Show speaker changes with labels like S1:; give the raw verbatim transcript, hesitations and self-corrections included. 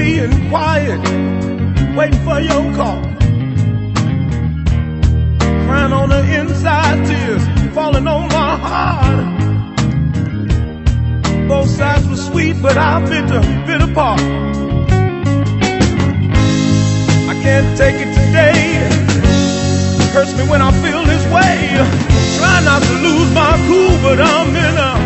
S1: being quiet, waiting for your call. Crying on the inside, tears falling on my heart. Both sides were sweet, but I bit the bitter part. I can't take it today. Hurts me when I feel this way. Try not to lose my cool, but I'm in a